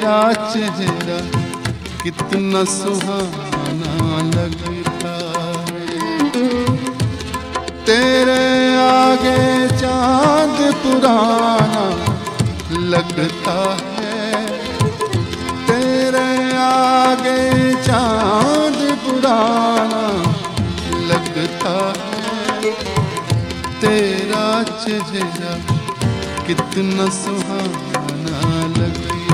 तेरा चेहरा कितना सुहाना लगता है। तेरे आगे चांद पुराना लगता है। तेरे आगे चांद पुराना लगता है। तेरा चेहरा कितना सुहाना लगता है।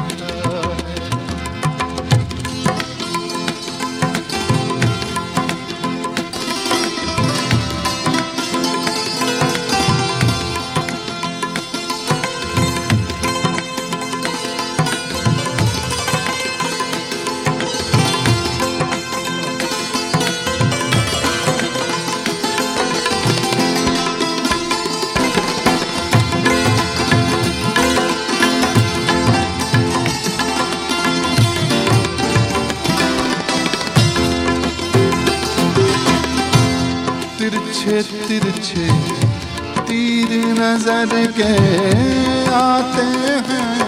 तिरछे तिरछे तीर नजर के आते हैं।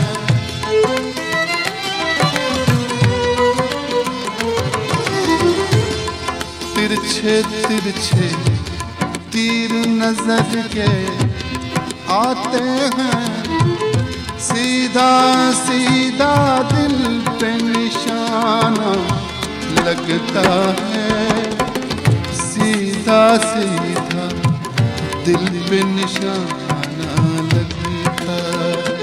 तिरछे तिरछे तीर नजर के आते हैं। सीधा सीधा दिल पे निशाना लगता है। सीधा सीधा दिल पे निशाना लगता है।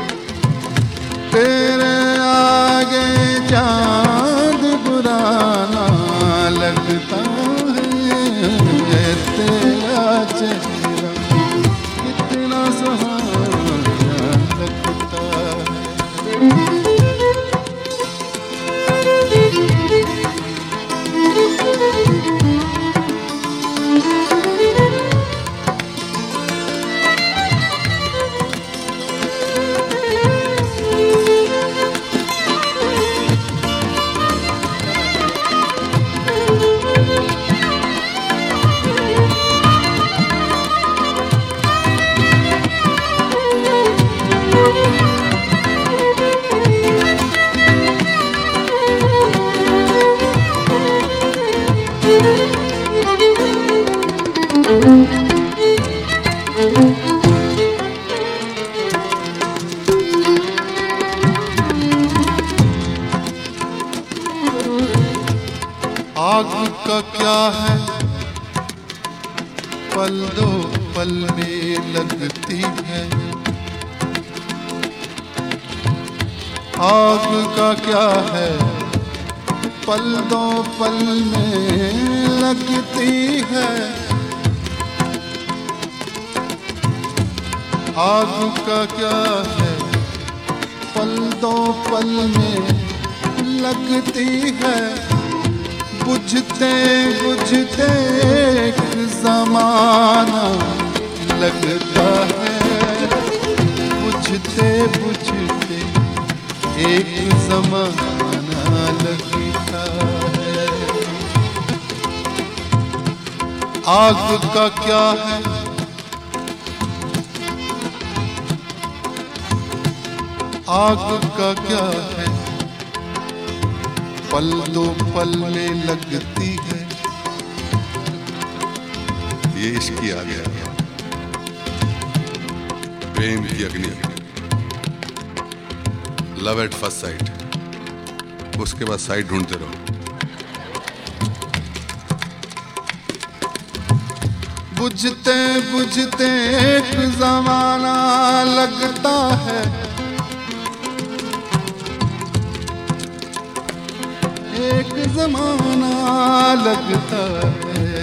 तेरे आगे चांद पुराना लगता है। तेरा चेहरा कितना सुहाना लगता है। आग का क्या है पल दो पल में लगती है। आग का क्या है पल दो पल में लगती है। आग का क्या है पल दो पल में लगती है। बुझते बुझते एक ज़माना लगता है। बुझते बुझते एक ज़माना लगता है। आग का क्या है आग का क्या है पल दो पल में लगती है। ये इश्क ही आ गया, प्रेम की अग्नि, लव एट फर्स्ट साइट। उसके बाद साइट ढूंढते रहो। बुझते बुझते एक ज़माना लगता है। एक ज़माना लगता है।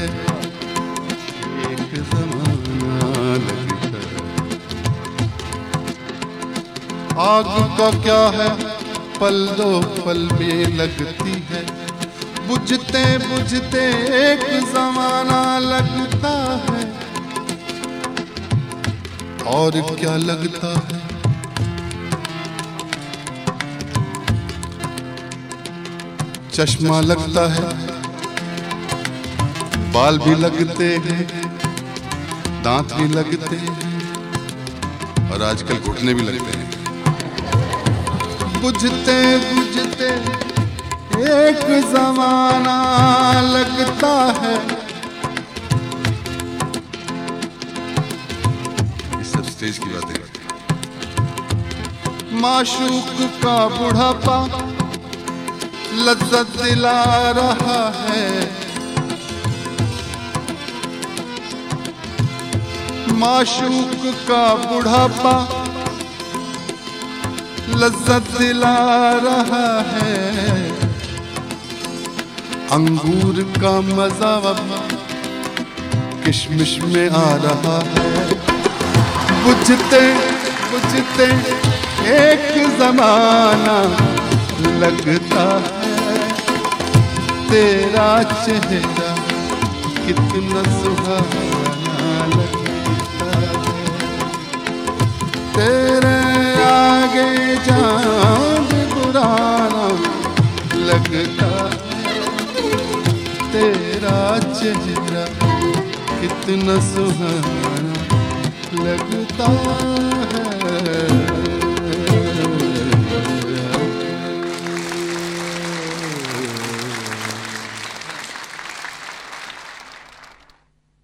एक ज़माना लगता है। आग का क्या है पल दो पल में लगती है। बुझते बुझते एक ज़माना लगता है। और क्या लगता है चश्मा लगता है, बाल भी लगते हैं, दांत भी लगते हैं और आजकल घुटने भी लगते हैं। बुझते बुझते एक जमाना लगता है। ये सब स्टेज की बातें करते हैं। माशूक का बुढ़ापा लज्जत दिला रहा है। माशूक का बुढ़ापा लज्जत दिला रहा है। अंगूर का मजा किशमिश में आ रहा है। बुझते बुझते एक जमाना लगता है। तेरा चेहरा कितना सुहाना लगता है। तेरे आगे चांद बुराना लगता है। तेरा चेहरा कितना सुहाना लगता है।